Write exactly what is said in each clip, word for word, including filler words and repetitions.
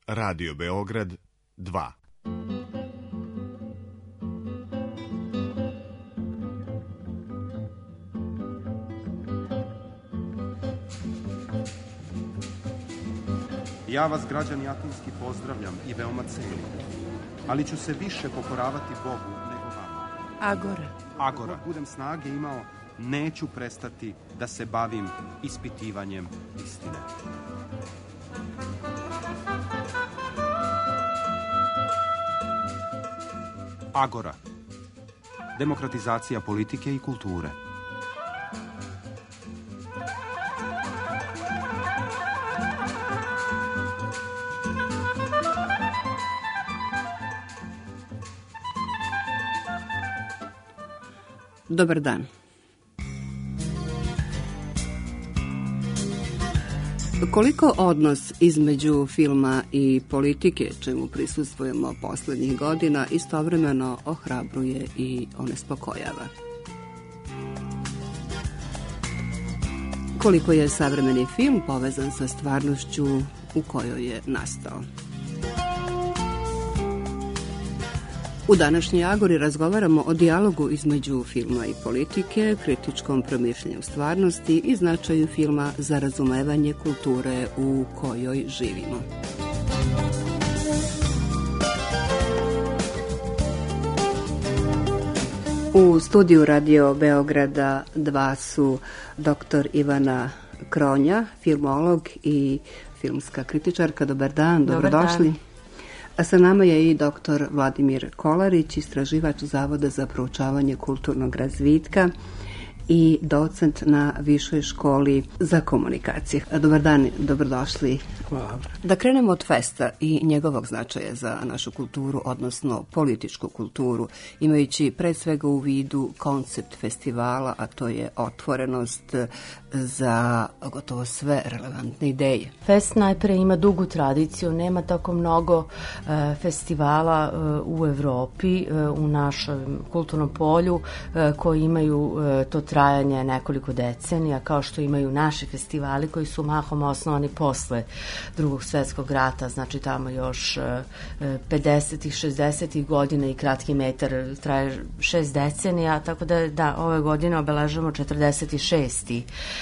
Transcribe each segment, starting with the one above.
Radio Beograd dva. Ja vas, građani Atinski, pozdravljam i veoma cenim, ali ću se više pokoravati Bogu nego vama. Agora. Agora. Ako budem snage imao, neću prestati da se bavim ispitivanjem istine. Agora. Demokratizacija politike i kulture. Dobar dan. Koliko odnos između filma i politike, čemu prisustvujemo poslednjih godina, istovremeno ohrabruje i onespokojava? Koliko je savremeni film povezan sa stvarnošću u kojoj je nastao? U današnjoj Agori razgovaramo o dijalogu između filma i politike, kritičkom promišljanju stvarnosti i značaju filma za razumevanje kulture u kojoj živimo. U studiju Radio Beograda dva su doktor Ivana Kronja, filmolog i filmska kritičarka. Dobar dan, dobrodošli. Dobar dan. A sa nama je i doktor Vladimir Kolarić, istraživač Zavoda za proučavanje kulturnog razvitka i docent na Višoj školi za komunikacije. Dobar dan, dobrodošli. Hvala. Da krenemo od festa i njegovog značaja za našu kulturu, odnosno političku kulturu, imajući pre svega u vidu koncept festivala, a to je otvorenost za gotovo sve relevantne ideje. Fest najpre ima dugu tradiciju, nema tako mnogo e, festivala e, u Evropi, e, u našem kulturnom polju, e, koji imaju e, to trajanje nekoliko decenija, kao što imaju naši festivali koji su mahom osnovani posle Drugog svetskog rata, znači tamo još e, pedesetih, šezdesetih godina i Kratki metar traje šest decenija, tako da, da ove godine obeležavamo četrdeset šesti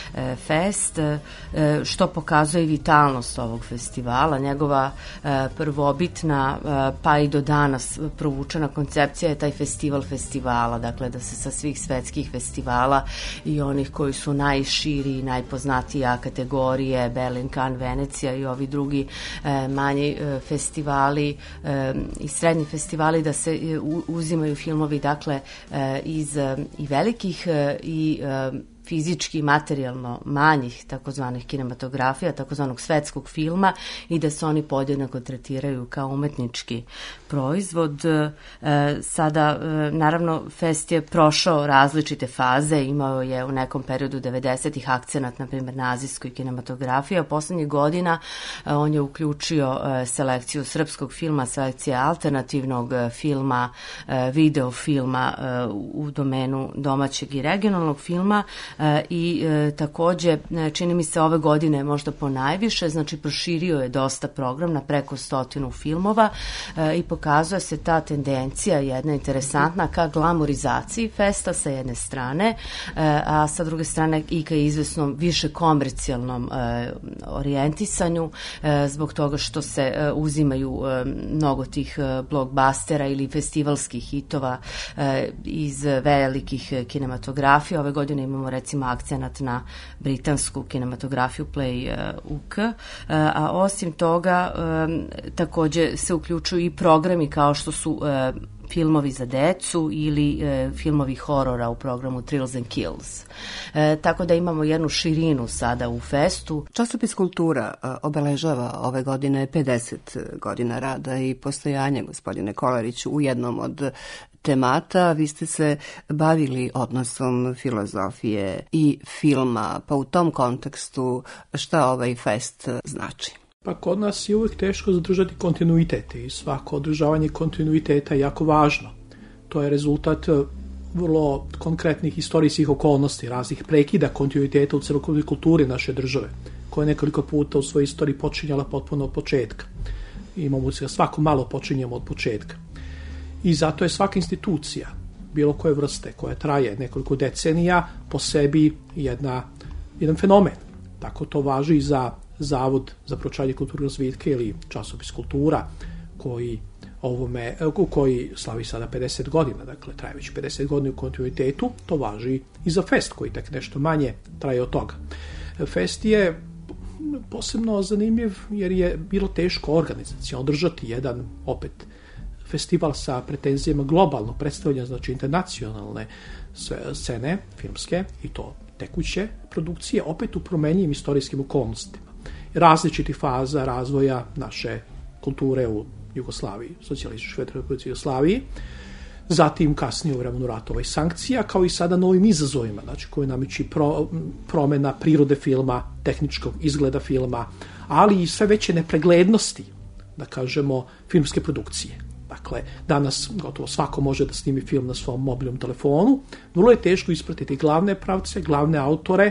fest, što pokazuje vitalnost ovog festivala. Njegova prvobitna, pa i do danas provučena koncepcija je taj festival festivala, dakle da se sa svih svetskih festivala i onih koji su najširi i najpoznatija kategorije, Berlin, Cannes, Venecija i ovi drugi manji festivali i srednji festivali, da se uzimaju filmovi, dakle iz i velikih i fizički i materijalno manjih takozvanih kinematografija, takozvanog svetskog filma, i da se oni podjednako tretiraju kao umetnički proizvod. E, sada, e, naravno, fest je prošao različite faze, imao je u nekom periodu devedesetih akcenat, na primjer, na azijskoj kinematografiji, a poslednjih godina e, on je uključio e, selekciju srpskog filma, selekcije alternativnog filma, e, video filma e, u domenu domaćeg i regionalnog filma, i e, takođe, čini mi se ove godine možda po najviše, znači proširio je dosta program na preko stotinu filmova e, i pokazuje se ta tendencija jedna interesantna ka glamorizaciji festa sa jedne strane, e, a sa druge strane i ka izvesnom više komercijalnom e, orijentisanju, e, zbog toga što se e, uzimaju e, mnogo tih e, blockbustera ili festivalskih hitova e, iz velikih kinematografija. Ove godine imamo recimo akcenat na britansku kinematografiju Play U K, a osim toga takođe se uključuju i programi kao što su filmovi za decu ili e, filmovi horora u programu Thrills and Kills. E, tako da imamo jednu širinu sada u festu. Časopis Kultura obeležava ove godine pedeset godina rada i postojanja, gospodine Kolariću, u jednom od temata. Vi ste se bavili odnosom filozofije i filma, pa u tom kontekstu šta ovaj fest znači? Pa kod nas je uvijek teško zadržati kontinuitet i svako održavanje kontinuiteta je jako važno. To je rezultat vrlo konkretnih istorijskih okolnosti, raznih prekida kontinuiteta u celokupnoj kulturi naše države, koja je nekoliko puta u svojoj istoriji počinjala potpuno od početka. imamo se svako malo počinjemo od početka. I zato je svaka institucija, bilo koje vrste, koja traje nekoliko decenija, po sebi jedna, jedan fenomen. Tako to važi i za Zavod za proučavanje kulturnog razvitka ili časopis Kultura, koji ovome, koji slavi sada pedeset godina, dakle traje već pedeset godina u kontinuitetu. To važi i za Fest, koji tek nešto manje traje od toga. Fest je posebno zanimljiv jer je bilo teško organizacijno održati jedan, opet, festival sa pretenzijama globalno predstavljanja, znači internacionalne scene filmske i to tekuće produkcije, opet u promenjivim istorijskim okolnostima. Različitih faza razvoja naše kulture u Jugoslaviji, socijalističkoj Federativnoj Republici Jugoslaviji, zatim kasnije u vremenu ratova i sankcija, kao i sada novim izazovima, znači koji nameći pro, promena prirode filma, tehničkog izgleda filma, ali i sve veće nepreglednosti, da kažemo, filmske produkcije. Dakle, danas gotovo svako može da snimi film na svom mobilnom telefonu. Vrlo je teško ispratiti glavne pravce, glavne autore,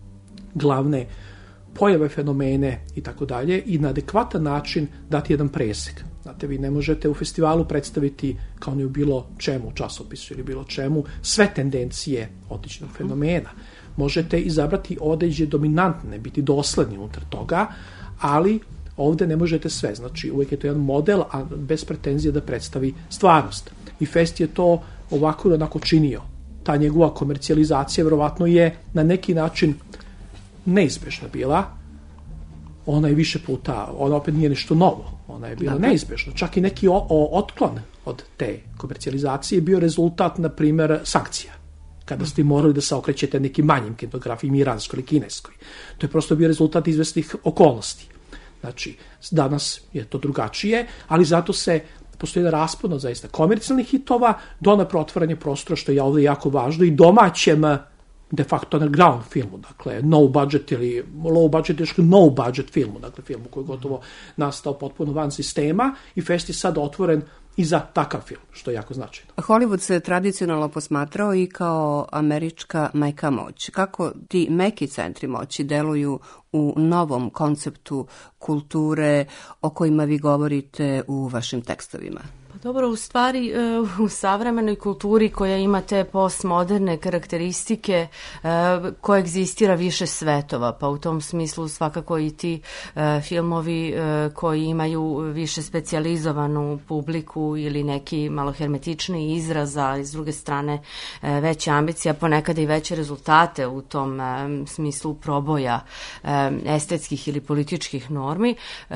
glavne pojave, fenomene i tako dalje i na adekvatan način dati jedan presek. Znate, vi ne možete u festivalu predstaviti kao ni u bilo čemu, časopisu ili bilo čemu, sve tendencije odličnog fenomena. Možete izabrati određene dominantne, biti dosledni unutar toga, ali ovde ne možete sve. Znači, uvijek je to jedan model, a bez pretenzije da predstavi stvarnost. I Fest je to ovako i onako činio. Ta njegova komercijalizacija verovatno je na neki način neizbežna bila. Ona je više puta, ona opet nije nešto novo. Ona je bila dakle neizbežna. Čak i neki o, o, otklon od te komercijalizacije je bio rezultat, na primjer, sankcija. Kada ste morali da se okrećete nekim manjim kinografijim, iranskoj ili kineskoj. To je prosto bio rezultat izvesnih okolnosti. Znači, danas je to drugačije, ali zato se postoji jedan raspon od zaista komercijalnih hitova do napravo otvaranje prostora, što je ovdje jako važno, i domaćem de facto underground filmu, dakle no budget ili low budget, još no budget filmu, dakle filmu koji je gotovo nastao potpuno van sistema i Fest je sad otvoren i za takav film, što je jako značajno. Hollywood se tradicionalno posmatrao i kao američka meka moć. Kako ti meki centri moći deluju u novom konceptu kulture o kojima vi govorite u vašim tekstovima? Dobro, u stvari u savremenoj kulturi koja ima te postmoderne karakteristike koegzistira više svetova, pa u tom smislu svakako i ti filmovi koji imaju više specijalizovanu publiku ili neki malo hermetični izraz, a s druge strane veće ambicije, a ponekada i veće rezultate u tom smislu proboja estetskih ili političkih normi,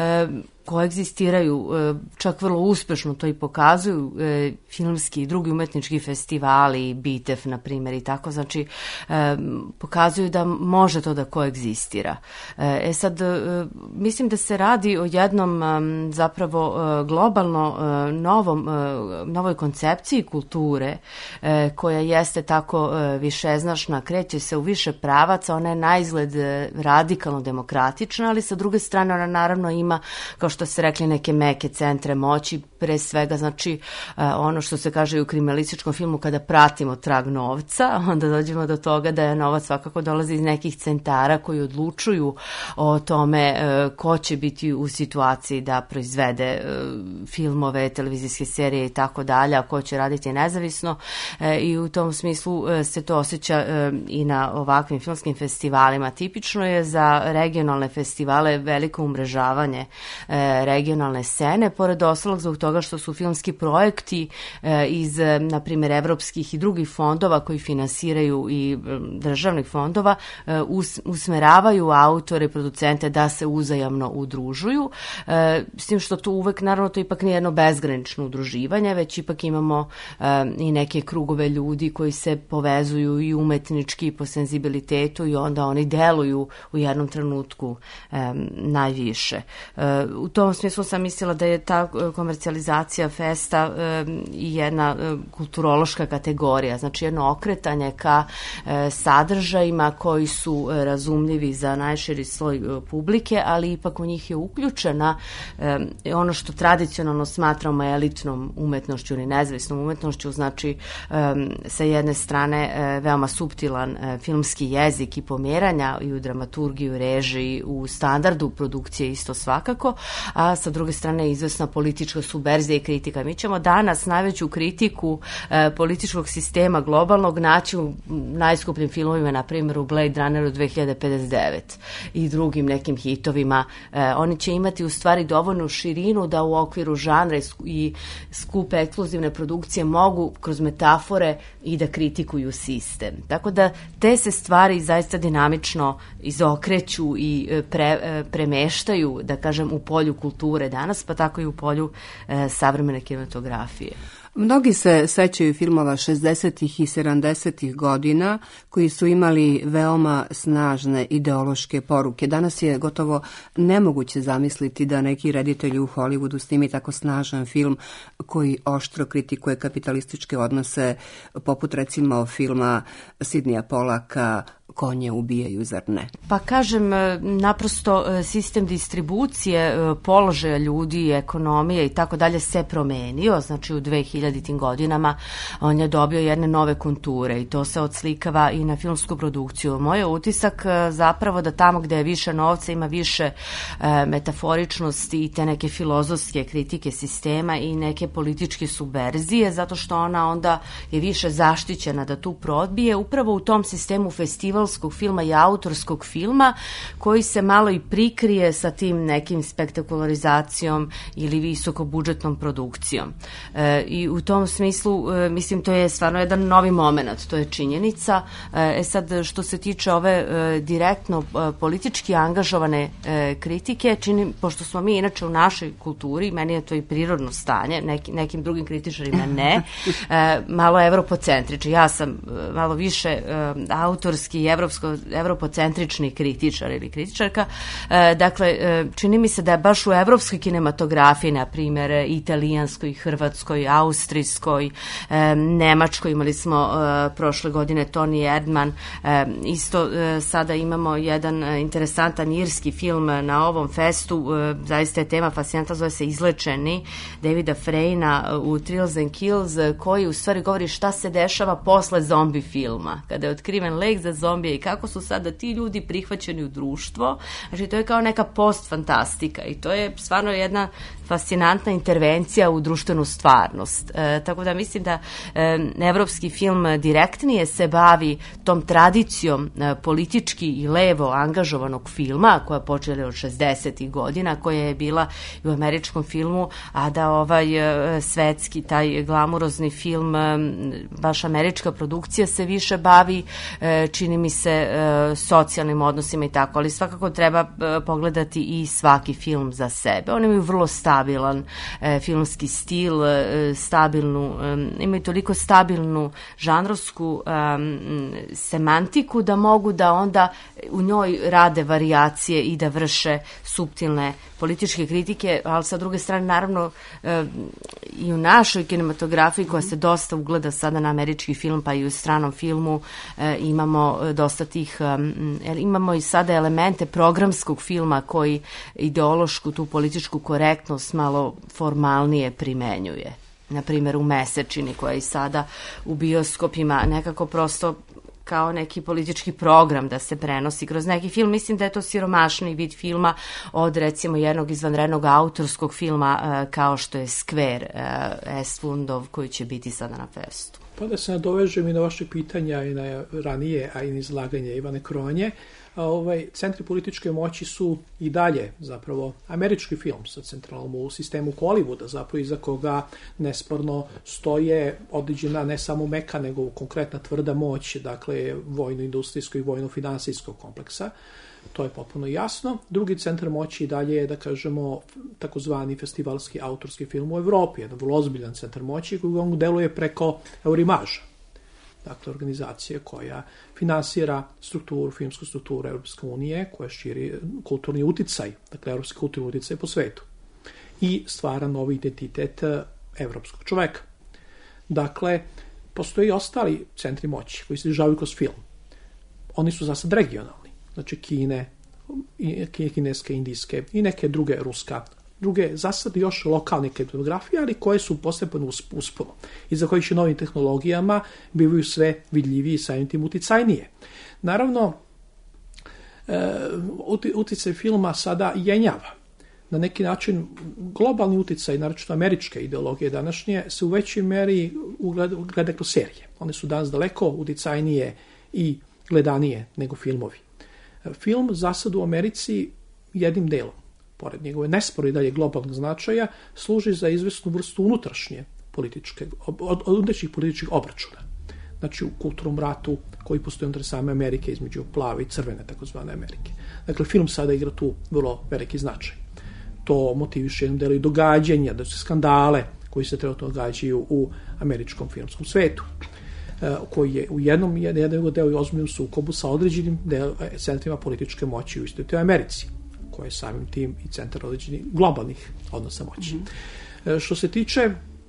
koegzistiraju, čak vrlo uspešno to i pokazuju filmski i drugi umetnički festivali, Bitev, na primjer, i tako, znači pokazuju da može to da koegzistira. E sad, mislim da se radi o jednom zapravo globalno novom, novoj koncepciji kulture koja jeste tako višeznačna, kreće se u više pravaca, ona je naizgled radikalno demokratična, ali sa druge strane ona naravno ima, kao što ste rekli, neke meke centre moći, pre svega, znači ono što se kaže u kriminalističkom filmu, kada pratimo trag novca, onda dođemo do toga da je novac svakako dolazi iz nekih centara koji odlučuju o tome ko će biti u situaciji da proizvede filmove, televizijske serije i tako dalje, a ko će raditi nezavisno, i u tom smislu se to osjeća i na ovakvim filmskim festivalima. Tipično je za regionalne festivale veliko umrežavanje regionalne scene, pored ostalog zbog toga što su filmski projekti iz, na primjer, evropskih i drugih fondova koji finansiraju i državnih fondova usmeravaju autore i producente da se uzajamno udružuju, s tim što tu uvek, naravno, to ipak nije jedno bezgranično udruživanje, već ipak imamo i neke krugove ljudi koji se povezuju i umetnički i po senzibilitetu i onda oni deluju u jednom trenutku najviše. U tom smislu sam mislila da je ta komercijalizacija festa i jedna kulturološka kategorija, znači jedno okretanje ka sadržajima koji su razumljivi za najširi sloj publike, ali ipak u njih je uključena ono što tradicionalno smatramo elitnom umetnošću ili nezavisnom umetnošću, znači sa jedne strane veoma suptilan filmski jezik i pomeranja i u dramaturgiji, u režiji, u standardu produkcije isto svakako, a sa druge strane izvesna politička subverzija i kritika. Mi ćemo danas najveću kritiku e, političkog sistema globalnog naći u najskupljim filmovima, na primjer u Blade Runneru dve hiljade pedeset devet i drugim nekim hitovima. E, oni će imati u stvari dovoljnu širinu da u okviru žanra i skupe ekskluzivne produkcije mogu kroz metafore i da kritikuju sistem. Tako da te se stvari zaista dinamično izokreću i pre, premeštaju, da kažem, u polju kulture danas, pa tako i u polju e, savremene kinematografije. Mnogi se sećaju filmova šezdesetih i sedamdesetih godina koji su imali veoma snažne ideološke poruke. Danas je gotovo nemoguće zamisliti da neki reditelj u Hollywoodu snimi tako snažan film koji oštro kritikuje kapitalističke odnose, poput recimo filma Sidneya Pollacka Konje ubijaju, zar ne? Pa kažem, naprosto sistem distribucije položaja ljudi, ekonomije i tako dalje se promenio, znači u dve hiljaditim godinama on je dobio jedne nove konture i to se odslikava i na filmsku produkciju. Moj je utisak zapravo da tamo gde je više novca ima više metaforičnosti i te neke filozofske kritike sistema i neke političke subverzije, zato što ona onda je više zaštićena da tu probije upravo u tom sistemu festival filma i autorskog filma koji se malo i prikrije sa tim nekim spektakularizacijom ili visokobudžetnom produkcijom. E, I u tom smislu, e, mislim, to je stvarno jedan novi moment, to je činjenica. E sad, što se tiče ove e, direktno e, politički angažovane e, kritike, čini, pošto smo mi inače u našoj kulturi, meni je to i prirodno stanje, neki, nekim drugim kritičarima ne, e, malo evropocentrični. Ja sam e, malo više e, autorski evropsko, evropocentrični kritičar ili kritičarka. E, dakle, e, čini mi se da je baš u evropskoj kinematografiji, na primjer, italijanskoj, hrvatskoj, austrijskoj, e, nemačkoj, imali smo e, prošle godine Toni Erdmann, e, isto e, sada imamo jedan e, interesantan irski film na ovom festu, e, zaista je tema fascinanta, zove se Izlečeni, Davida Frejna u Thrills and Kills, koji u stvari govori šta se dešava posle zombi filma, kada je otkriven lek za zombije i kako su sada ti ljudi prihvaćeni u društvo. Znači, to je kao neka post-fantastika i to je stvarno jedna fascinantna intervencija u društvenu stvarnost. E, tako da mislim da e, evropski film direktnije se bavi tom tradicijom e, politički i levo angažovanog filma, koja je počela od šezdesetih godina, koja je bila i u američkom filmu, a da ovaj e, svetski, taj glamurozni film, e, baš američka produkcija se više bavi, e, čini mi se, e, socijalnim odnosima i tako, ali svakako treba e, pogledati i svaki film za sebe. Oni imaju vrlo stabilan e, filmski stil, e, stabilnu, e, imaju toliko stabilnu žanrovsku e, semantiku da mogu da onda u njoj rade varijacije i da vrše suptilne političke kritike, ali sa druge strane naravno e, i u našoj kinematografiji koja se dosta ugleda sada na američki film, pa i u stranom filmu e, imamo dosta tih, e, imamo i sada elemente programskog filma koji ideološku tu političku korektnost malo formalnije primenjuje. Na primjer u Mesečini, koja i sada u bioskopima nekako prosto kao neki politički program da se prenosi kroz neki film. Mislim da je to siromašniji vid filma od recimo jednog izvanrednog autorskog filma uh, kao što je Skver uh, Estlundov, koji će biti sada na festu. Pa da se nadovežem i na vaše pitanja i na ranije, a i na izlaganje Ivane Kronje, a ovaj, centri političke moći su i dalje zapravo američki film sa centralnom u sistemu Hollywooda, zapravo iza koga nesporno stoje određena ne samo meka, nego konkretna tvrda moć, dakle vojno-industrijskog i vojno-finansijskog kompleksa. To je potpuno jasno. Drugi centar moći i dalje je, da kažemo, takozvani festivalski autorski film u Evropi, jedan vrlo ozbiljan centar moći koji on deluje preko Eurimaža. Dakle, organizacije koja finansira strukturu, filmsku strukturu Europske unije, koja širi kulturni uticaj, dakle, evropski kulturni uticaj po svetu i stvara novi identitet evropskog čoveka. Dakle, postoji i ostali centri moći koji se izražavaju kroz film. Oni su za sad regionalni, znači Kine, kineske, indijske i neke druge, ruska, druge za sad još lokalne kinematografije, ali koje su postepeno usponu i za koje će novim tehnologijama bivaju sve vidljiviji i samim tim uticajnije. Naravno, uticaj filma sada jenjava. na neki način globalni uticaj, naročito američke ideologije današnje, se u većoj meri gleda kroz serije. One su danas daleko uticajnije i gledanije nego filmovi. Film zasad u Americi jednim delom, pored njegove nesporno i dalje globalnog značaja, služi za izvesnu vrstu unutrašnje političke, od, unutrašnjih političkih obračuna. Znači u kulturnom ratu koji postoji unutar same Amerike između plave i crvene takozvane Amerike. Dakle, film sada igra tu vrlo veliki značaj. To motiviše jednom delu i događanja, da su skandale koji se trenutno događaju u američkom filmskom svetu, koji je u jednom jednom delu i ozbiljnom sukobu sa određenim centrima političke moći u istoj toj Americi, koja je samim tim i centar određenih globalnih odnosa moći. Mm-hmm. Što se tiče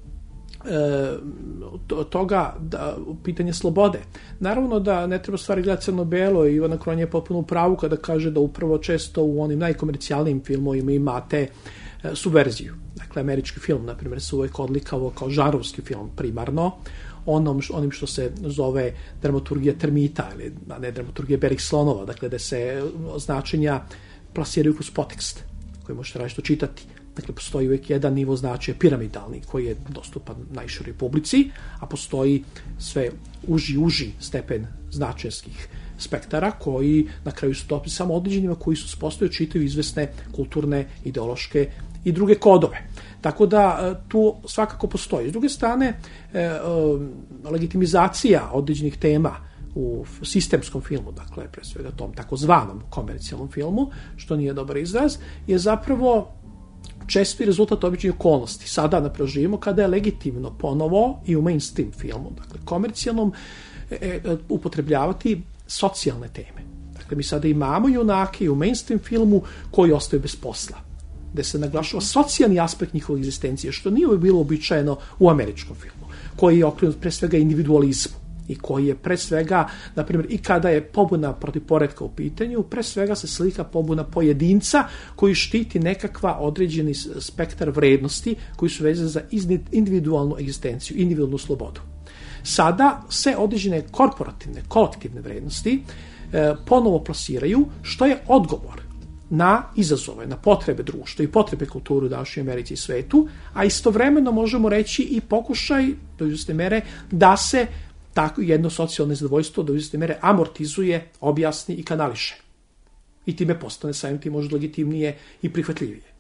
toga da, pitanje slobode. Naravno da ne treba stvari gledati crno-belo i Ivana Kronja je potpuno u pravu kada kaže da upravo često u onim najkomercijalnijim filmovima imate subverziju. Dakle, američki film, na primjer, se uvek odlikavo kao žanrovski film primarno, onom, onim što se zove dramaturgija termita ili ne dramaturgija belih slonova, dakle da se značenja plasiraju kroz podtekst koji možete različito čitati. Dakle, postoji uvijek jedan nivo značaja piramidalni koji je dostupan najširoj publici, a postoji sve uži, uži stepen značajskih spektara koji na kraju su topi samo određenima koji su spostavili čitaju izvesne kulturne, ideološke i druge kodove. Tako da tu svakako postoji. S druge strane, legitimizacija određenih tema u sistemskom filmu, dakle, pre svega tom takozvanom komercijalnom filmu, što nije dobar izraz, je zapravo česti rezultat običnih okolnosti. Sada naprijed živimo kada je legitimno ponovo i u mainstream filmu, dakle komercijalnom, e, e, upotrebljavati socijalne teme. Dakle, mi sada imamo junake i u mainstream filmu koji ostaju bez posla, gde se naglašava socijalni aspekt njihove egzistencije, što nije bilo običajeno u američkom filmu, koji je okrenut pre svega individualizmu i koji je pre svega, na primjer, i kada je pobuna protiv poretka u pitanju, pre svega se slika pobuna pojedinca koji štiti nekakva određeni spektar vrednosti koji su vezani za individualnu egzistenciju, individualnu slobodu. Sada se određene korporativne, kolektivne vrednosti e, ponovo plasiraju, što je odgovor na izazove, na potrebe društva i potrebe kulture u današnjoj Americi i svetu, a istovremeno možemo reći i pokušaj do izvesne mere da se tako jedno socijalno nezadovoljstvo do izvesne mere amortizuje, objasni i kanališe. I time postane samim tim možda legitimnije i prihvatljivije.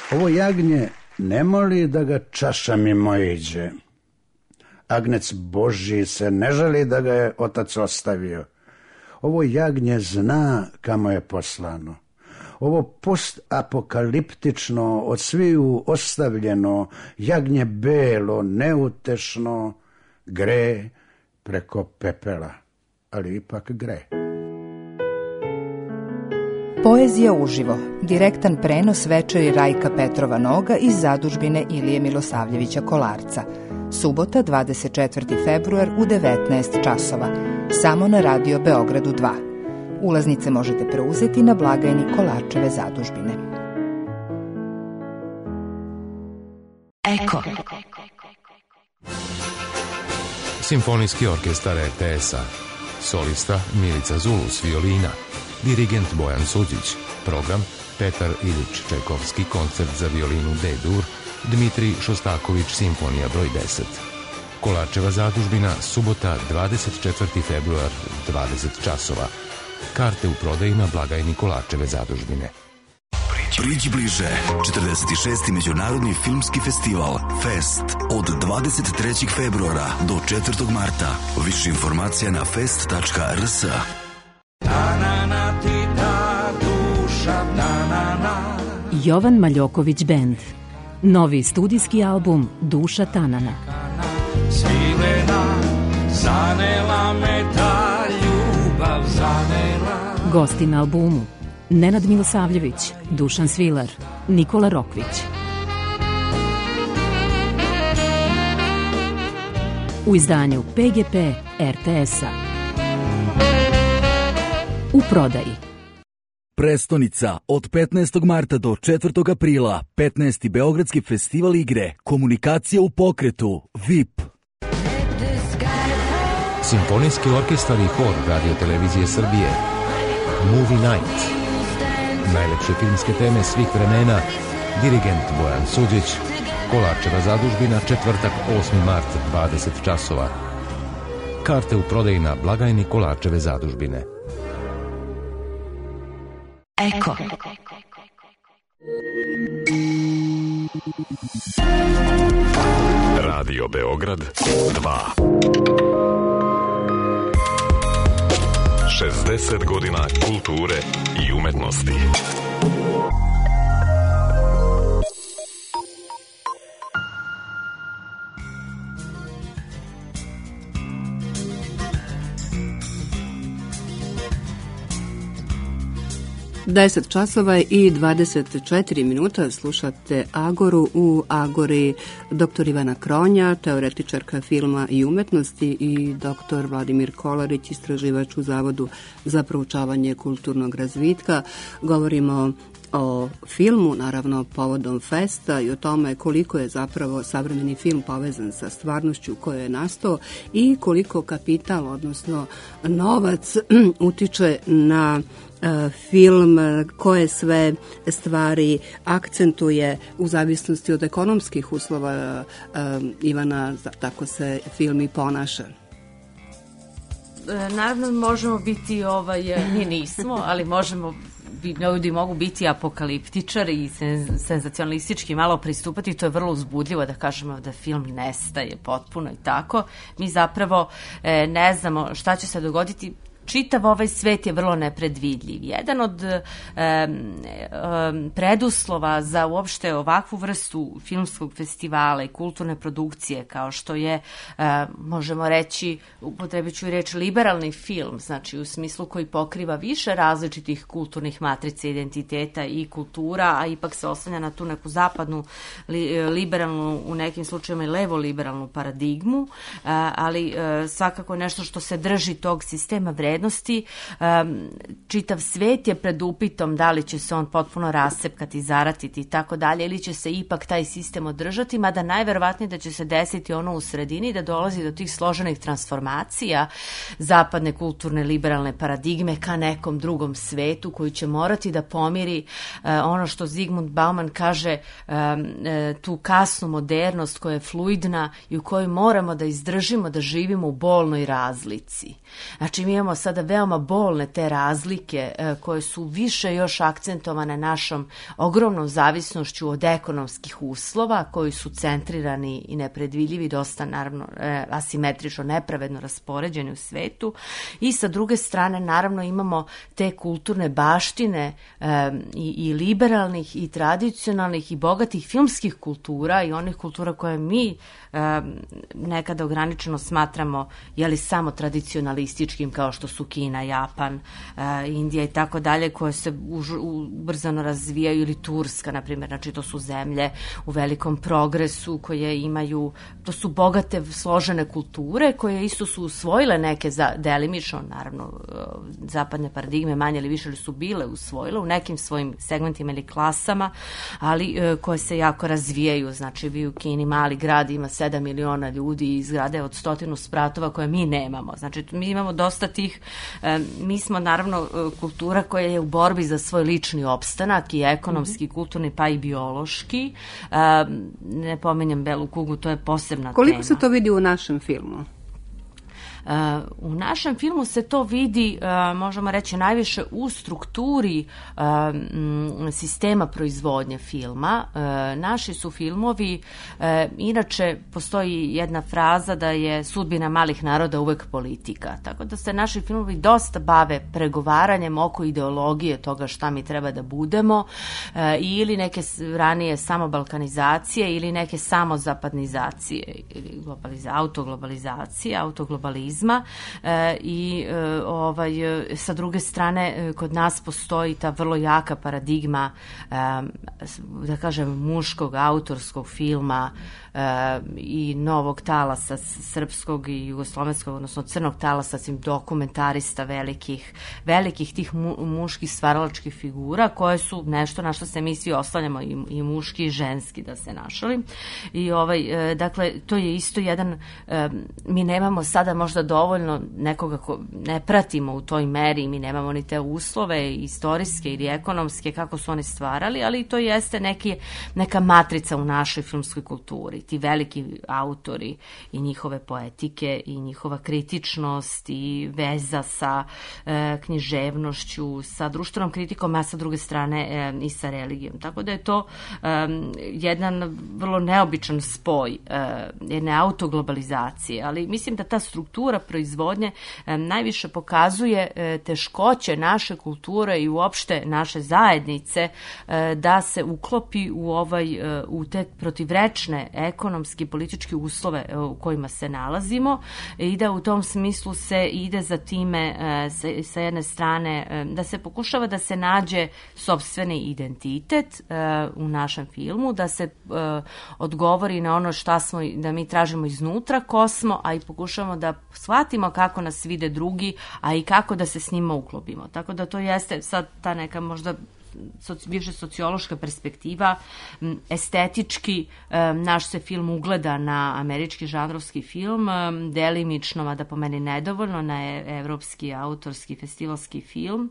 Ovo jagnje ne moli da ga čaša mimo iđe. Agnec Božji se ne žali da ga je otac ostavio. Ovo jagnje zna kamo je poslano. Ovo postapokaliptično, od sviju ostavljeno, jagnje belo, neutešno, gre preko pepela, ali ipak gre. Poezija uživo, direktan prenos večeri Rajka Petrova Noga iz zadužbine Ilije Milosavljevića Kolarca. Subota, dvadeset četvrti februar u devetnaest časova, samo na Radio Beogradu dva. Ulaznice možete preuzeti na blagajni Kolarčeve zadužbine. Eko. Simfonijski orkestar er te es-a. Solista Milica Zulus, violina. Dirigent Bojan Suđić. Program Petar Ilić Čajkovski, koncert za violinu D-dur. Dmitrij Šostaković, simfonija broj deset. Kolarčeva zadužbina, subota, dvadeset četvrti februar, dvadeset časova. Karte u prodaji na blagajni Kolarčeve zadužbine. Priđi bliže. četrdeset šesti Međunarodni filmski festival Fest od dvadeset trećeg februara do četvrtog marta. Više informacija na fest tačka er es. Jovan Maljoković Band. Novi studijski album Duša Tanana. Svilena, zanela me ta ljubav, zanela. Gosti na albumu Nenad Milosavljević, Dušan Svilar, Nikola Rokvić. U izdanju pe ge pe er te es-a. U prodaji. Prestonica od petnaestog marta do četvrtog aprila, petnaesti Beogradski festival igre, komunikacija u pokretu, V I P. Simfonijski orkestar i hor Radio Televizije Srbije. Movie Night. Najlepše filmske teme svih vremena. Dirigent Bojan Suđić. Kolarčeva zadužbina, četvrtak, osmi mart, dvadeset časova. Karte u prodaji na blagajni Kolarčeve zadužbine. Eko. Radio Beograd dva. šezdeset godina kulture i umetnosti. deset časova i dvadeset četiri minuta slušate Agoru. U Agori doktor Ivana Kronja, teoretičarka filma i umetnosti, i doktor Vladimir Kolarić, istraživač u Zavodu za proučavanje kulturnog razvitka. Govorimo o filmu, naravno povodom festa, i o tome koliko je zapravo savremeni film povezan sa stvarnošću u kojoj je nastao i koliko kapital, odnosno novac, utiče na film, koje sve stvari akcentuje u zavisnosti od ekonomskih uslova. Ivana, tako se film i ponaša. Naravno, možemo biti, ovaj, mi nismo, ali možemo, ljudi mogu biti apokaliptičari i senzacionalistički malo pristupati, to je vrlo uzbudljivo da kažemo da film nestaje potpuno i tako. Mi zapravo ne znamo šta će se dogoditi. Čitav ovaj svet je vrlo nepredvidljiv. Jedan od um, um, preduslova za uopšte ovakvu vrstu filmskog festivala i kulturne produkcije, kao što je, uh, možemo reći, upotrebit ću reč liberalni film, znači u smislu koji pokriva više različitih kulturnih matrica, identiteta i kultura, a ipak se oslanja na tu neku zapadnu, li, liberalnu, u nekim slučajima i levo-liberalnu paradigmu, uh, ali uh, svakako nešto što se drži tog sistema vrednosti. Um, čitav svet je pred upitom da li će se on potpuno rascepkati, zaratiti i tako dalje, ili će se ipak taj sistem održati, mada najverovatnije da će se desiti ono u sredini, da dolazi do tih složenih transformacija zapadne kulturne liberalne paradigme ka nekom drugom svetu koji će morati da pomiri uh, ono što Zygmunt Bauman kaže, um, uh, tu kasnu modernost koja je fluidna i u kojoj moramo da izdržimo da živimo u bolnoj razlici. Znači mi imamo sada veoma bolne te razlike e, koje su više još akcentovane našom ogromnom zavisnošću od ekonomskih uslova koji su centrirani i nepredvidljivi, dosta naravno e, asimetrično, nepravedno raspoređeni u svetu, i sa druge strane naravno imamo te kulturne baštine e, i, i liberalnih i tradicionalnih i bogatih filmskih kultura i onih kultura koje mi e, nekada ograničeno smatramo jeli samo tradicionalističkim, kao što su Kina, Japan, e, Indija i tako dalje, koje se už, ubrzano razvijaju, ili Turska, na primjer, znači to su zemlje u velikom progresu koje imaju, to su bogate, složene kulture koje isto su usvojile neke za, delimično, naravno, zapadne paradigme manje ili više li su bile usvojile u nekim svojim segmentima ili klasama, ali e, koje se jako razvijaju. Znači, vi u Kini mali grad ima sedam miliona ljudi iz zgrade od stotinu spratova koje mi nemamo. Znači, mi imamo dosta tih, e, mi smo naravno kultura koja je u borbi za svoj lični opstanak i ekonomski, mm-hmm. kulturni, pa i biološki. E, ne pominjem belu kugu, to je posebna Koliko tema. Koliko se to vidi u našem filmu? Uh, u našem filmu se to vidi, uh, možemo reći, najviše u strukturi uh, m, sistema proizvodnje filma. Uh, naši su filmovi, uh, inače postoji jedna fraza da je sudbina malih naroda uvek politika, tako da se naši filmovi dosta bave pregovaranjem oko ideologije toga šta mi treba da budemo, uh, ili neke ranije samobalkanizacije ili neke samozapadnizacije, globaliza, autoglobalizacije, autoglobalizma. E, i e, ovaj, sa druge strane e, kod nas postoji ta vrlo jaka paradigma e, da kažem muškog autorskog filma e, i novog talasa srpskog i jugoslovenskog, odnosno crnog talasa, svim dokumentarista velikih, velikih tih mu, muških stvaralačkih figura koje su nešto na što se mi svi oslanjamo, i, i muški i ženski, da se našali. I ovaj, e, dakle, to je isto jedan, e, mi nemamo sada možda dovoljno nekoga ko ne pratimo u toj meri, mi nemamo ni te uslove istorijske ili ekonomske kako su oni stvarali, ali to jeste neki, neka matrica u našoj filmskoj kulturi. Ti veliki autori i njihove poetike i njihova kritičnost i veza sa e, književnošću, sa društvenom kritikom, a sa druge strane e, i sa religijom. Tako da je to e, jedan vrlo neobičan spoj e, jedne autoglobalizacije, ali mislim da ta struktura proizvodnje e, najviše pokazuje e, teškoće naše kulture i uopšte naše zajednice e, da se uklopi u ovaj e, u te protivrečne ekonomski, politički uslove e, u kojima se nalazimo, i da u tom smislu se ide za time e, sa, sa jedne strane e, da se pokušava da se nađe sopstveni identitet e, u našem filmu, da se e, odgovori na ono šta smo, da mi tražimo iznutra ko smo, a i pokušavamo da shvatimo kako nas vide drugi, a i kako da se s njima uklopimo. Tako da to jeste sad ta neka možda soci, više sociološka perspektiva. Estetički naš se film ugleda na američki žanrovski film, delimično, a da po meni nedovoljno, na evropski autorski festivalski film,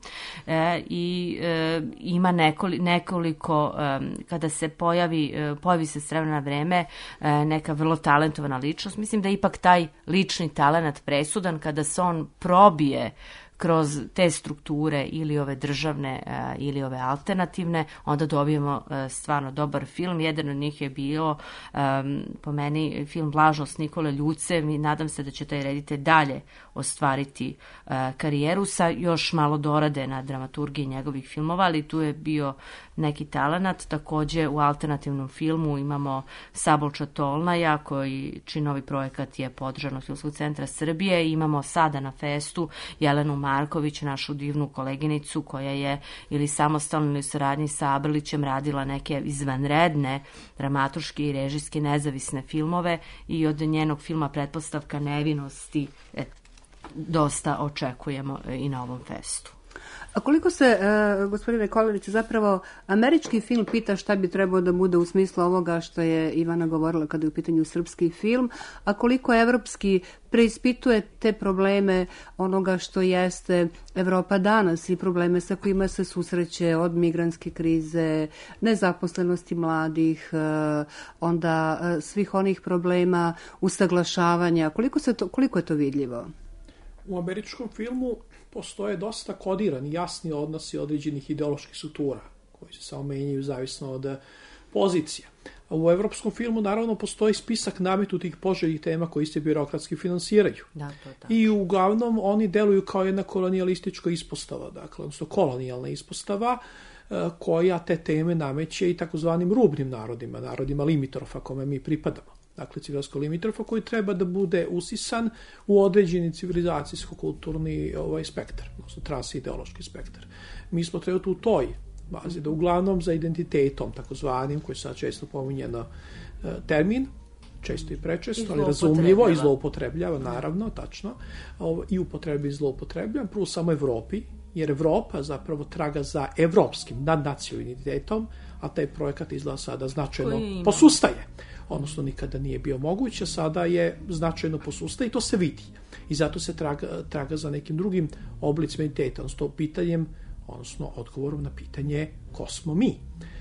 i ima nekoliko, nekoliko kada se pojavi, pojavi se s vremena na vreme neka vrlo talentovana ličnost. Mislim da je ipak taj lični talenat presudan kada se on probije kroz te strukture, ili ove državne ili ove alternativne, onda dobijemo stvarno dobar film. Jedan od njih je bio po meni film Blažost Nikole Ljuce. Nadam se da će taj reditelj dalje ostvariti karijeru sa još malo dorade na dramaturgiji njegovih filmova, ali tu je bio neki talenat. Takođe u alternativnom filmu imamo Sabolča Tolnaja, koji čiji novi projekat je podržan od Filmskog centra Srbije. Imamo sada na festu Jelenu Marković, našu divnu koleginicu, koja je ili samostalno ili u saradnji sa Abrlićem radila neke izvanredne dramaturške i režijske nezavisne filmove, i od njenog filma Pretpostavka nevinosti e, dosta očekujemo i na ovom festu. A koliko se, uh, gospodine Kolarić, zapravo američki film pita šta bi trebao da bude u smislu ovoga što je Ivana govorila kada je u pitanju srpski film, a koliko evropski preispituje te probleme onoga što jeste Evropa danas i probleme sa kojima se susreće, od migrantske krize, nezaposlenosti mladih, uh, onda uh, svih onih problema usaglašavanja. Koliko, se to, koliko je to vidljivo? U američkom filmu postoje dosta kodirani, jasni odnosi određenih ideoloških struktura, koji se samo menjaju zavisno od pozicija. U evropskom filmu naravno postoji spisak nametutih poželjnih tema koji se birokratski finansiraju. Da, to je tako. I uglavnom oni deluju kao jedna kolonijalistička ispostava, dakle, odnosno kolonijalna ispostava, koja te teme nameće i takozvanim rubnim narodima, narodima limitrofa kome mi pripadamo. Dakle, civilizatsko limitrofa koji treba da bude usisan u određeni civilizacijsko-kulturni ovaj, spektar, odnosno transideološki spektar. Mi smo trenutno u toj bazi, da uglavnom za identitetom, takozvanim, koji sad često pominjeno termin, često i prečesto, ali razumljivo i zloupotrebljava, naravno, tačno, i upotrebi i zloupotrebljava, prvo samo Evropi, jer Evropa zapravo traga za evropskim nadnacionalnim identitetom, a taj projekat izgleda sada značajno posustaje. Odnosno, nikada nije bio moguće, sada je značajno posustaje i to se vidi. I zato se traga, traga za nekim drugim oblicima identiteta, odnosno pitanjem, odnosno odgovorom na pitanje ko smo mi.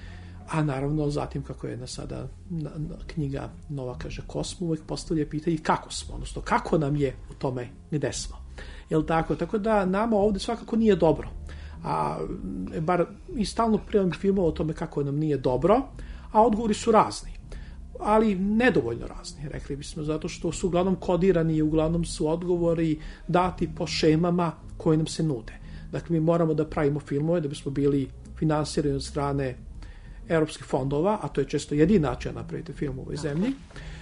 A naravno, zatim, kako je jedna sada na, na, knjiga nova kaže ko smo, uvijek postavlja pitanje kako smo, odnosno kako nam je u tome gde smo. Jel tako? Tako da nama ovde svakako nije dobro. A, bar i stalno primam filmova o tome kako nam nije dobro, a odgovori su razni. Ali nedovoljno razni, rekli bismo, zato što su uglavnom kodirani i uglavnom su odgovori dati po šemama koje nam se nude. Dakle, mi moramo da pravimo filmove da bismo bili finansirani od strane evropskih fondova, a to je često jedini način da napravite film u ovoj zemlji,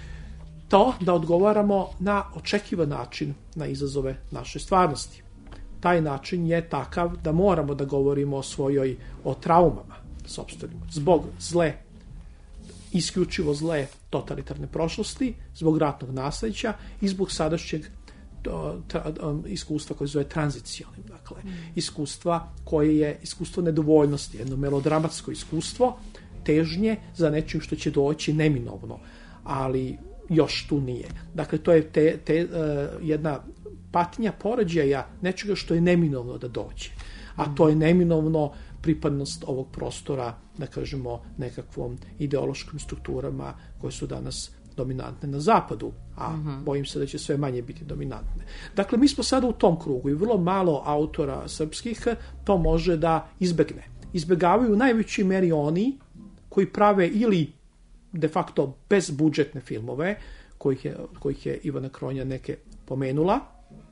to da odgovaramo na očekivan način na izazove naše stvarnosti. Taj način je takav da moramo da govorimo o svojoj, o traumama sopstvenim, zbog zle, isključivo zle totalitarne prošlosti, zbog ratnog nasleđa i zbog sadašnjeg tra, iskustva koje se zove tranzicijalnim. Dakle, iskustva koje je iskustvo nedovoljnosti, jedno melodramatsko iskustvo, težnje za nečim što će doći neminovno, ali još tu nije. Dakle, to je te, te, uh, jedna patnja poređaja nečega što je neminovno da dođe. A to je neminovno pripadnost ovog prostora, da kažemo, nekakvom ideološkim strukturama koje su danas dominantne na zapadu, a uh-huh. bojim se da će sve manje biti dominantne. Dakle, mi smo sada u tom krugu i vrlo malo autora srpskih to može da izbegne. Izbegavaju u najvećoj meri oni koji prave ili de facto bezbudžetne filmove, kojih je, kojih je Ivana Kronja neke pomenula,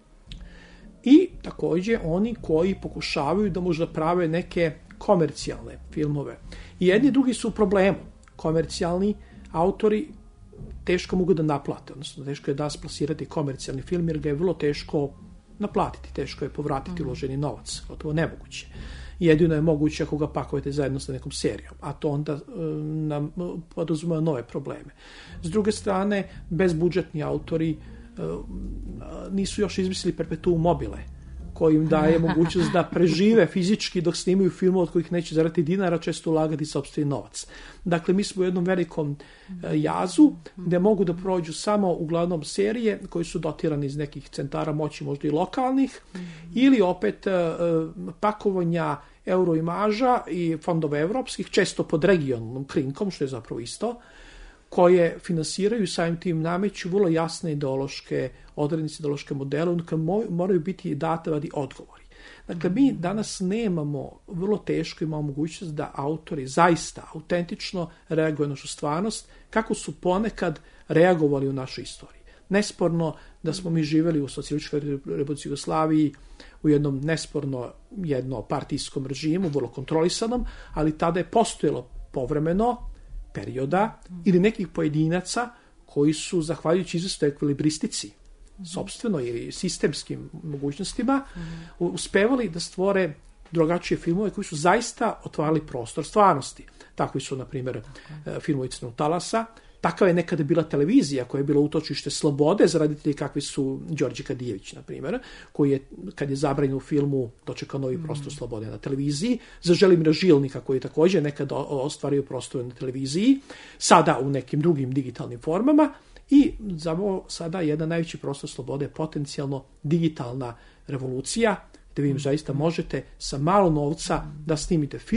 i takođe oni koji pokušavaju da možda prave neke komercijalne filmove. I jedni i drugi su u problemu. Komercijalni autori teško mogu da naplate, odnosno teško je da splasirati komercijalni film, jer ga je vrlo teško naplatiti, teško je povratiti uloženi novac, gotovo nemoguće. Jedino je moguće ako ga pakujete zajedno sa nekom serijom, a to onda nam podrazumeva nove probleme. S druge strane, bezbudžetni autori nisu još izmislili perpetuum mobile, koji im daje mogućnost da prežive fizički dok snimaju filmove od kojih neće zaraditi dinara, često ulagati sopstveni novac. Dakle, mi smo u jednom velikom jazu gde mogu da prođu samo uglavnom serije koji su dotirani iz nekih centara moći, možda i lokalnih, ili opet pakovanja euroimaža i fondova evropskih, često pod regionalnom krinkom, što je zapravo isto, koje finansiraju samim tim nameću vrlo jasne ideološke odrednice, ideološke modele, moraju biti datavani odgovori. Dakle, mi danas nemamo, vrlo teško imamo mogućnost da autori zaista autentično reaguju na našu stvarnost, kako su ponekad reagovali u našoj istoriji. Nesporno da smo mi živeli u Socijalističkoj Republici Jugoslaviji u jednom nesporno jednopartijskom režimu, vrlo kontrolisanom, ali tada je postojalo povremeno perioda ili nekih pojedinaca koji su, zahvaljujući izvestoj ekvilibristici, sopstveno ili sistemskim mogućnostima, uspevali da stvore drugačije filmove koji su zaista otvarali prostor stvarnosti. Takvi su, na primjer, filmovi Crnog talasa. Takav je nekada bila televizija koja je bila utočište slobode za raditelji kakvi su Đorđe Kadijević, na primjer, koji je, kad je zabranjen u filmu, dočekao novi prostor slobode na televiziji. Za Želimira Žilnika, koji je također nekada ostvario prostor na televiziji, sada u nekim drugim digitalnim formama. I zapravo sada jedan najveći prostor slobode je potencijalno digitalna revolucija, gde vi zaista možete sa malo novca da snimite film,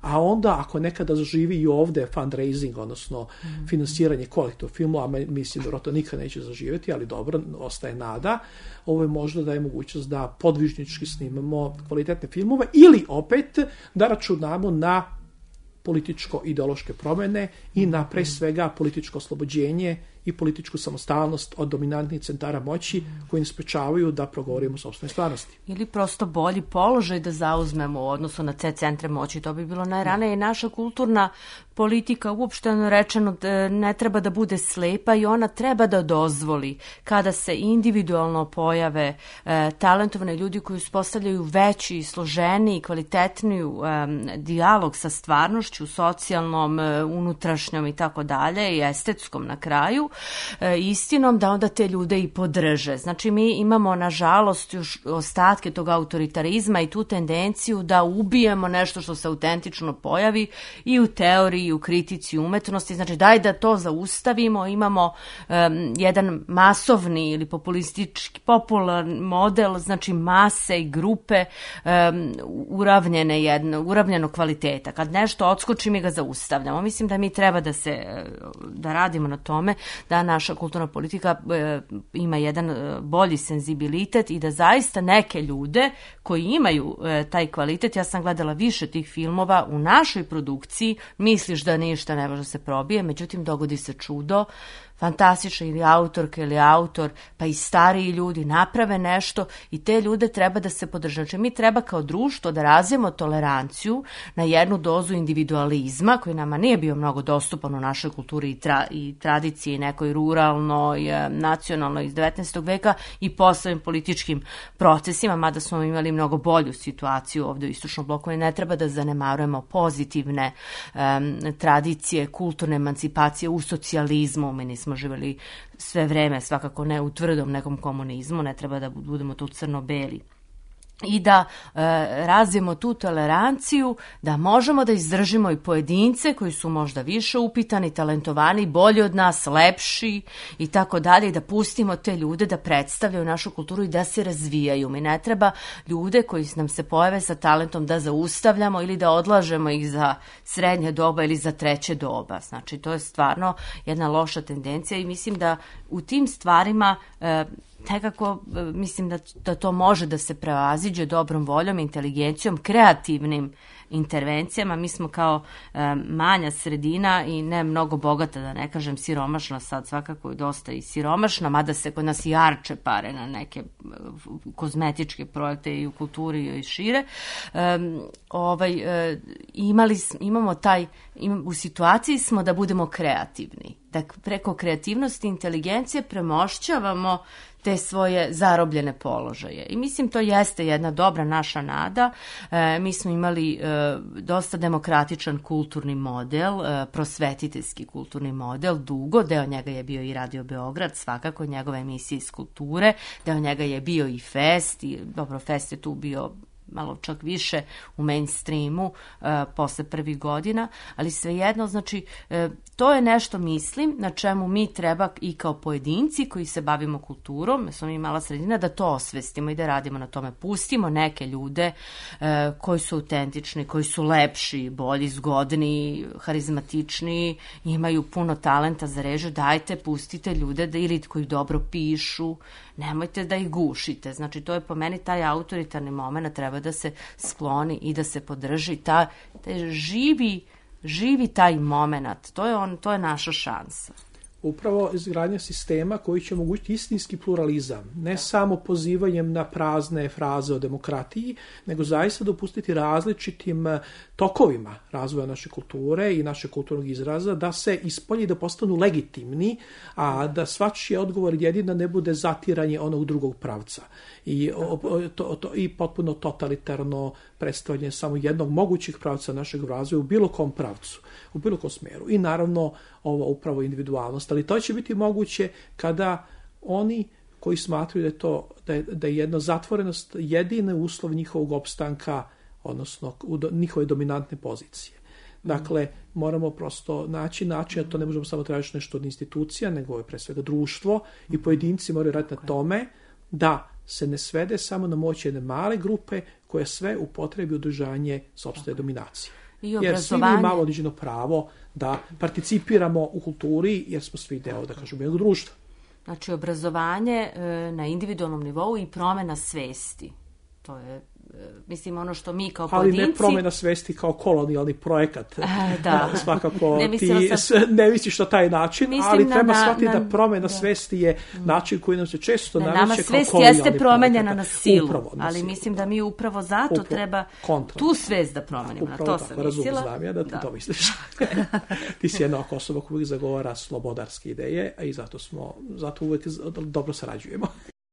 a onda ako nekada zaživi i ovde fundraising, odnosno mm. finansiranje kvalitetnog filmova, mislim da to nikad neće zaživjeti, ali dobro, ostaje nada, ovo je možda da je mogućnost da podvižnički snimamo kvalitetne filmove ili opet da računamo na političko-ideološke promene i na pre svega političko oslobođenje i političku samostalnost od dominantnih centara moći koji nas sprečavaju da progovorimo o sopstvenoj stvarnosti. Ili prosto bolji položaj da zauzmemo u odnosu na te centre moći. To bi bilo najranije. I naša kulturna politika, uopšteno rečeno, ne treba da bude slepa i ona treba da dozvoli kada se individualno pojave e, talentovane ljudi koji uspostavljaju veći, složeniji, kvalitetniju e, dijalog sa stvarnošću, socijalnom, e, unutrašnjom i tako dalje i estetskom na kraju, e, istinom, da onda te ljude i podrže. Znači mi imamo nažalost još ostatke tog autoritarizma i tu tendenciju da ubijemo nešto što se autentično pojavi i u teoriji i u kritici umetnosti. Znači daj da to zaustavimo, imamo um, jedan masovni ili populistički popularni model, znači mase i grupe um, uravnjene jedno, uravnjenog kvaliteta. Kad nešto odskoči mi ga zaustavljamo. Mislim da mi treba da se da radimo na tome da naša kulturna politika uh, ima jedan uh, bolji senzibilitet i da zaista neke ljude koji imaju uh, taj kvalitet, ja sam gledala više tih filmova u našoj produkciji, misliš da ništa ne može se probije, međutim dogodi se čudo, fantastično ili autorka ili autor, pa i stariji ljudi naprave nešto i te ljude treba da se podrže. Znači mi treba kao društvo da razvijemo toleranciju na jednu dozu individualizma koji nama nije bio mnogo dostupan u našoj kulturi i, tra, i tradiciji nekoj ruralnoj, nacionalnoj iz devetnaestog veka i poslovim političkim procesima, mada smo imali mnogo bolju situaciju ovdje u Istočnom bloku i ne treba da zanemarujemo pozitivne um, tradicije, kulturne emancipacije u socijalizmu. Mi nismo živjeli sve vreme, svakako ne u tvrdom nekom komunizmu, ne treba da budemo tu crno-beli. I da e, razvijemo tu toleranciju, da možemo da izdržimo i pojedince koji su možda više upitani, talentovani, bolji od nas, lepši i tako dalje, i da pustimo te ljude da predstavljaju našu kulturu i da se razvijaju. Mi ne treba ljude koji nam se pojave sa talentom da zaustavljamo ili da odlažemo ih za srednje doba ili za treće doba. Znači, to je stvarno jedna loša tendencija i mislim da u tim stvarima e, nekako mislim da, da to može da se prevaziđe dobrom voljom, inteligencijom, kreativnim intervencijama. Mi smo kao e, manja sredina i ne mnogo bogata, da ne kažem siromašna, sad svakako je dosta i siromašna, mada se kod nas i arče pare na neke e, kozmetičke projekte i u kulturi i šire. E, ovaj, e, imali, imamo taj, im, u situaciji smo da budemo kreativni, da preko kreativnosti i inteligencije premošćavamo te svoje zarobljene položaje. I mislim to jeste jedna dobra naša nada. E, mi smo imali e, dosta demokratičan kulturni model, e, prosvetiteljski kulturni model, dugo, deo njega je bio i Radio Beograd, svakako njegove emisije iz kulture, deo njega je bio i Fest, i dobro, Fest je tu bio malo čak više u mainstreamu e, posle prvih godina, ali svejedno, znači, e, to je nešto, mislim, na čemu mi treba i kao pojedinci koji se bavimo kulturom, mi smo mi mala sredina, da to osvestimo i da radimo na tome. Pustimo neke ljude e, koji su autentični, koji su lepši, bolji, zgodni, harizmatični, imaju puno talenta za režiju, dajte, pustite ljude da, ili koji dobro pišu, nemojte da ih gušite. Znači, to je po meni taj autoritarni moment, treba da se skloni i da se podrži ta, taj živi, živi taj moment. To je, on, to je naša šansa. Upravo izgradnja sistema koji će omogućiti istinski pluralizam, ne samo pozivanjem na prazne fraze o demokratiji, nego zaista dopustiti različitim tokovima razvoja naše kulture i naše kulturnog izraza da se ispolji, da postanu legitimni, a da svačiji odgovor jedina ne bude zatiranje onog drugog pravca i, o, to, to, i potpuno totalitarno predstavljanje samo jednog mogućih pravca našeg razvoja u bilo kom pravcu, u bilo kom smeru. I naravno ovo upravo individualnost, ali to će biti moguće kada oni koji smatruju da je to da je, da je jedna zatvorenost jedini uslov njihovog opstanka, odnosno u do, njihove dominantne pozicije. Dakle, moramo prosto naći način, a to ne možemo samo tražiti nešto od institucija, nego je pre svega društvo i pojedinci moraju raditi na tome da se ne svede samo na moć jedne male grupe koja sve upotrebi održanje sopstvene dominacije. I jer svi mi imamo određeno pravo da participiramo u kulturi, jer smo svi deo, da kažemo, jednog društva. Znači, obrazovanje e, na individualnom nivou i promena svesti. To je, mislim, ono što mi kao ali pojedinci... Ali ne promjena svesti kao kolonijalni projekat. Da. Svakako ne ti sad... ne misliš na taj način, mislim ali na, treba shvatiti na, da promjena da. svesti je način koji nam se često da, nameće kao kolonijalni projekat. Nama svest jeste promenjena na silu, upravo, na ali silu. Mislim da mi upravo zato upravo, treba kontra. tu svest da promenimo. Na to tako, sam razum, mislila. Znam ja da ti da. to misliš. Ti si jedna osoba koja uvijek zagovara slobodarske ideje, a i zato smo, zato uvijek dobro sarađujemo.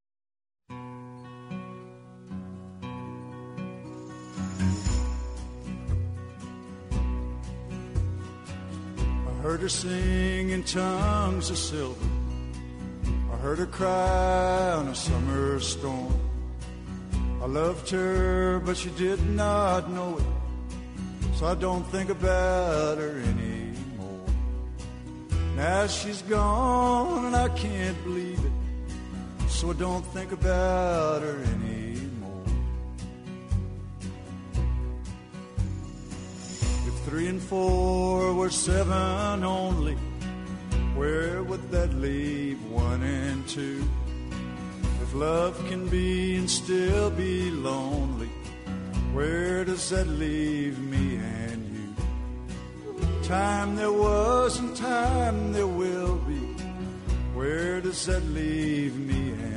I heard her sing in tongues of silver. I heard her cry on a summer storm. I loved her, but she did not know it, so I don't think about her anymore. Now she's gone and I can't believe it, so I don't think about her anymore. Three and four were seven only, where would that leave one and two? If love can be and still be lonely, where does that leave me and you? Time there was and time there will be, where does that leave me and you?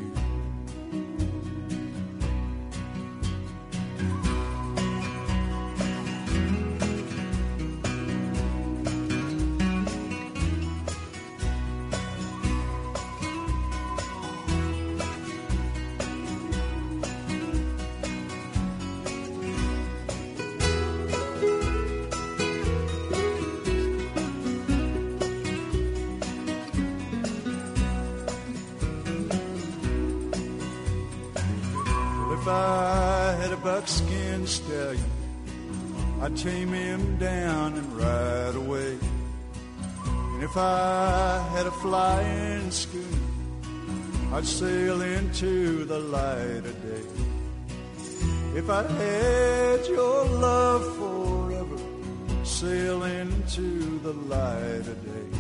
Buckskin stallion, I'd tame him down and ride away. And if I had a flying schooner, I'd sail into the light of day. If I had your love forever, sail into the light of day.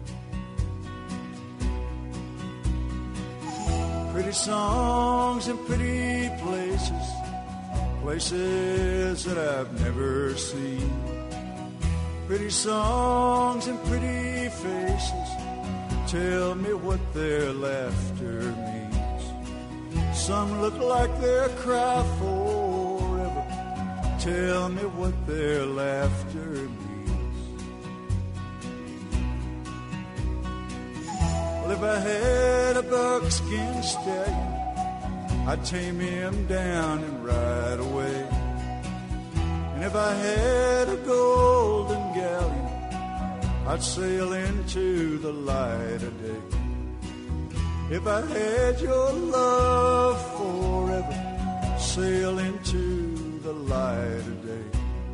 Pretty songs and pretty places, places that I've never seen. Pretty songs and pretty faces, tell me what their laughter means. Some look like they'll cry forever, tell me what their laughter means. Well, if I had a buckskin stallion, I'd tame him down and ride away. And if I had a golden galleon, I'd sail into the light of day. If I had your love forever, sail into the light of day.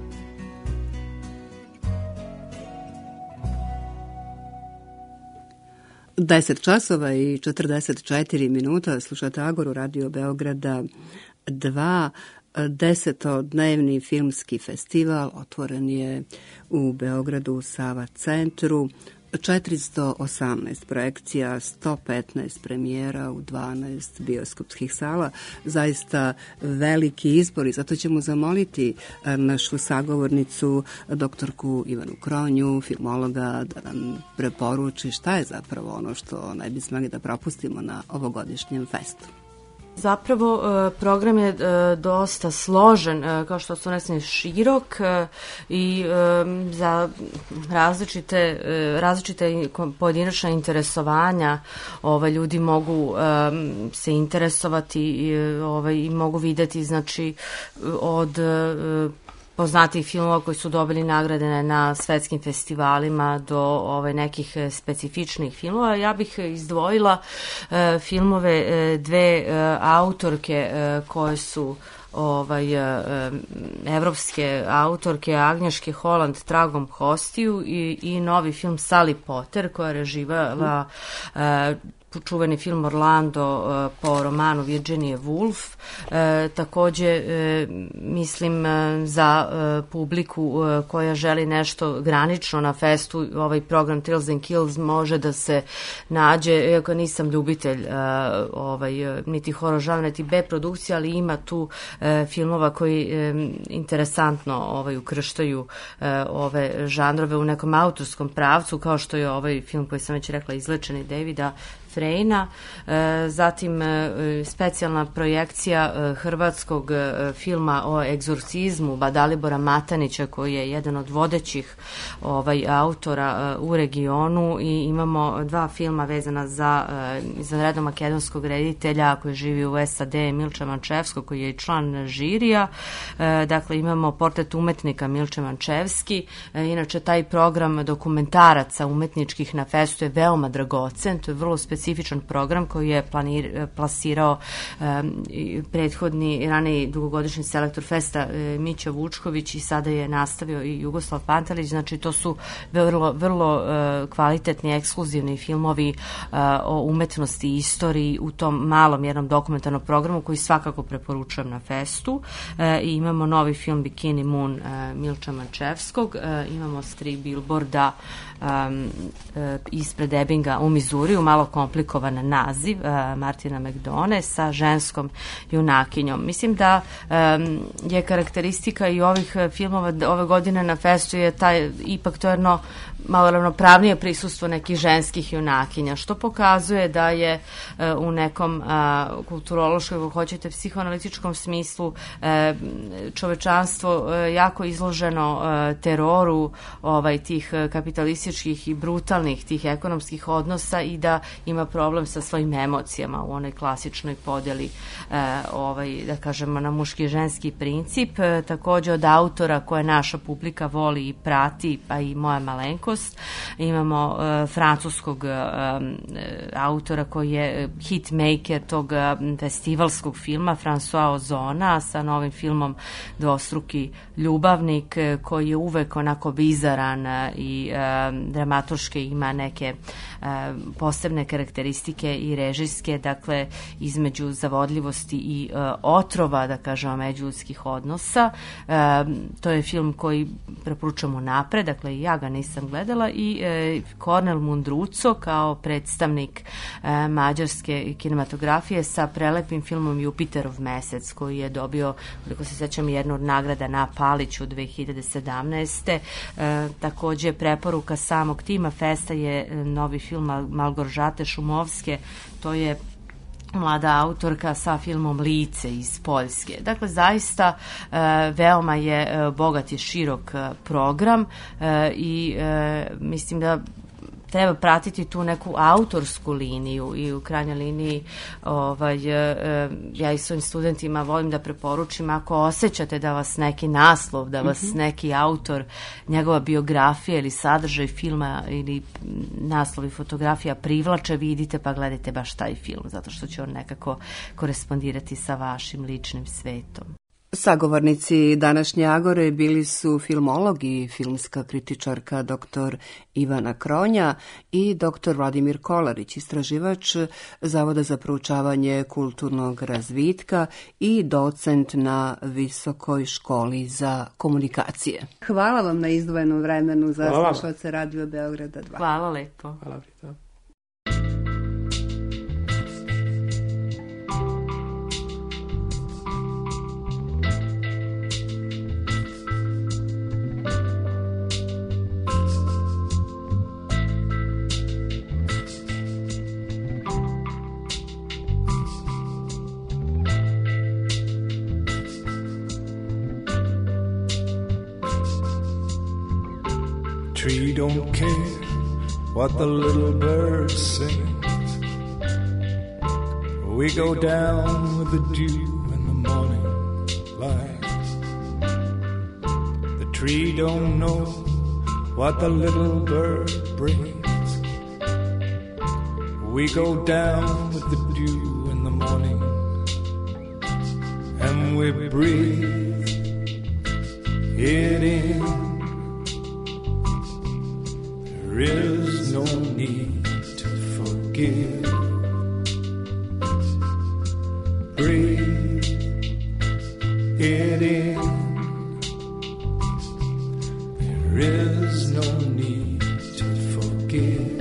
deset časova i četrdeset četiri minuta, slušate Agoru Radio Beograda dva. Desetodnevni filmski festival otvoren je u Beogradu u Sava centru. četiristo osamnaest projekcija, sto petnaest premijera u dvanaest bioskopskih sala. Zaista veliki izbor i zato ćemo zamoliti našu sagovornicu, doktorku Ivanu Kronju, filmologa, da nam preporuči šta je zapravo ono što ne bi smeli da propustimo na ovogodišnjem festu. Zapravo program je dosta složen, kao što su rekli, širok i za različite, različite pojedinačna interesovanja ovaj, ljudi mogu se interesovati i, ovaj, i mogu videti, znači, od poznatih filmova koji su dobili nagrade na svetskim festivalima do ovaj, nekih specifičnih filmova. Ja bih izdvojila e, filmove e, dve e, autorke e, koje su ovaj, e, evropske autorke, Agnješke Holland, Tragom hostiju i, i novi film Sally Potter koja je reživala e, čuveni film Orlando po romanu Virginia Woolf. E, takođe e, mislim za e, publiku e, koja želi nešto granično na festu, ovaj program Thrills and Kills može da se nađe, iako nisam ljubitelj e, ovaj, niti horor žanra, niti B produkcije, ali ima tu e, filmova koji e, interesantno ovaj, ukrštaju e, ove žanrove u nekom autorskom pravcu, kao što je ovaj film koji sam već rekla, Izlečeni Davida Frejna, zatim specijalna projekcija hrvatskog filma o egzorcizmu Dalibora Matanića, koji je jedan od vodećih ovaj, autora u regionu, i imamo dva filma vezana za izvanrednog makedonskog reditelja koji živi u S A D, Milče Mančevskog, koji je i član žirija. Dakle, imamo Portret umetnika Milče Mančevski. Inače, taj program dokumentaraca umetničkih na festu je veoma dragocen, to je vrlo specifičan specifičan program koji je planir, plasirao um, prethodni raniji dugogodišnji selektor festa um, Mića Vučković, i sada je nastavio i Jugoslav Pantelić. Znači, to su vrlo, vrlo uh, kvalitetni, ekskluzivni filmovi uh, o umetnosti i istoriji u tom malom jednom dokumentarnom programu koji svakako preporučujem na festu. Uh, I imamo novi film Bikini Moon uh, Milča Mančevskog, uh, imamo s tri bilborda um, uh, ispred Ebbinga u Mizuriju, malo komplikovan naziv, uh, Martina McDone sa ženskom junakinjom. Mislim da um, je karakteristika i ovih filmova ove godine na festu je taj, ipak to jedno malo ravnopravnije prisustvo nekih ženskih junakinja, što pokazuje da je uh, u nekom uh, kulturološkom, ako hoćete, psihoanalitičkom smislu uh, čovečanstvo uh, jako izloženo uh, teroru ovaj, tih kapitalističkih i brutalnih tih ekonomskih odnosa i da ima problem sa svojim emocijama u onoj klasičnoj podeli uh, ovaj, da kažemo na muški i ženski princip. Uh, takođe od autora koje naša publika voli i prati, pa i moja malenkost, imamo uh, francuskog uh, autora koji je hitmaker tog uh, festivalskog filma, François Ozona, sa novim filmom Dvostruki ljubavnik, uh, koji je uvek onako bizaran uh, i uh, dramaturški ima neke uh, posebne karakteristike i režijske, dakle između zavodljivosti i uh, otrova, da kažemo, međuljudskih odnosa. Uh, to je film koji preporučujemo napred, dakle i ja ga nisam gledala, i e, Kornel Mundruco kao predstavnik e, mađarske kinematografije sa prelepim filmom Jupiterov mesec, koji je dobio, koliko se sećam, jednu od nagrada na Paliću dve hiljade sedamnaeste. E, takođe preporuka samog tima festa je novi film Malgoržate Šumovske, to je mlada autorka sa filmom Lice iz Poljske. Dakle, zaista e, veoma je e, bogat i širok e, program e, i e, mislim da treba pratiti tu neku autorsku liniju i u krajnjoj liniji ovaj, e, ja i svojim studentima volim da preporučim, ako osjećate da vas neki naslov, da vas mm-hmm. neki autor, njegova biografija ili sadržaj filma ili naslovi fotografija privlače, vidite pa gledajte baš taj film, zato što će on nekako korespondirati sa vašim ličnim svetom. Sagovornici današnje Agore bili su filmolog i filmska kritičarka doktor Ivana Kronja i doktor Vladimir Kolarić, istraživač Zavoda za proučavanje kulturnog razvitka i docent na Visokoj školi za komunikacije. Hvala vam na izdvojenom vremenu za slušalce Radio Beograda dva. Hvala lepo. Hvala Brita. Tree don't care what the little bird sings. We go down with the dew in the morning light. The tree don't know what the little bird brings. We go down with the dew in the morning, and we breathe it in. There is no need to forgive. breathe it in. There is no need to forgive.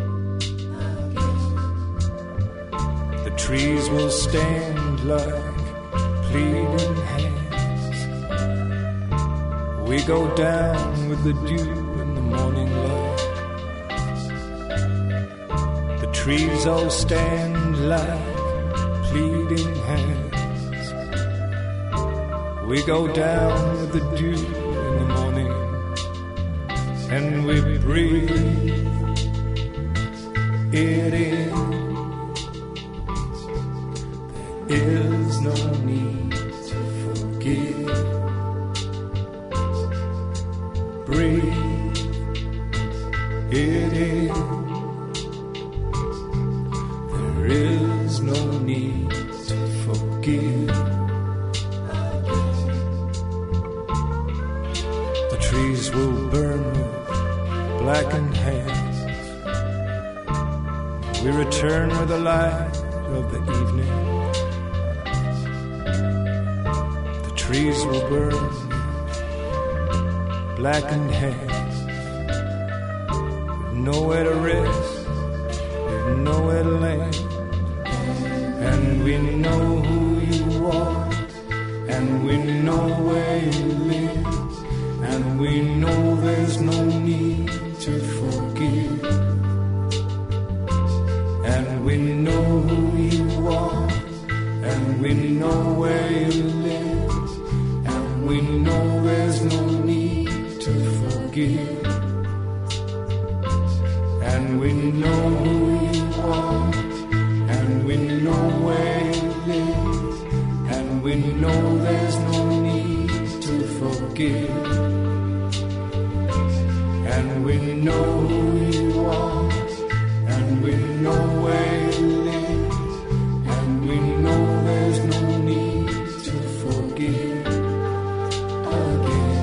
The trees will stand like pleading hands. We go down with the dew in the morning light. The trees all stand like pleading hands. We go down with the dew in the morning, and we breathe it in. There is no need to forgive. Breathe it in. There is no need to forgive. The trees will burn with blackened hands. We return with the light of the evening. The trees will burn with blackened hands. With nowhere to rest, with nowhere to land. And we know who you are, and we know where you live, and we know there's no need to forgive. And we know who you are, and we know where you live, and we know there's no need to forgive. And we know who you are, and we know where you live, and we know there's no need to forgive. And we know who you are, and we know where you live, and we know there's no need to forgive again.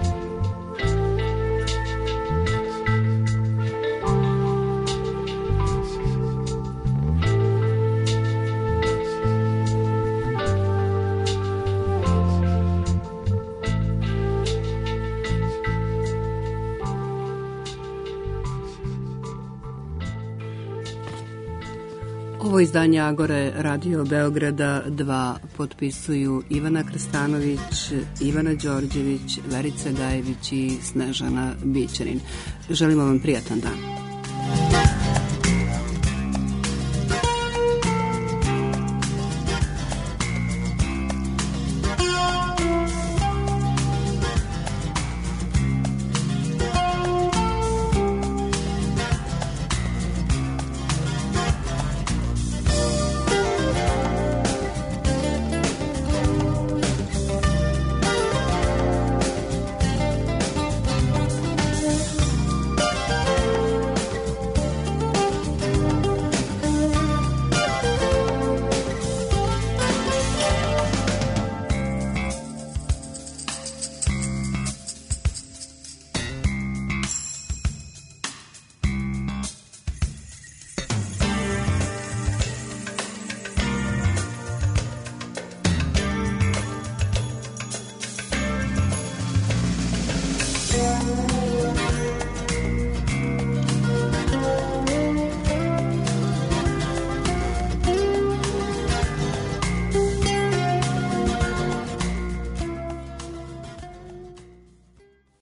Ovo izdanje Agore Radio Beograda dva potpisuju Ivana Krstanović, Ivana Đorđević, Verica Gajević i Snežana Bićanin. Želimo vam prijatan dan.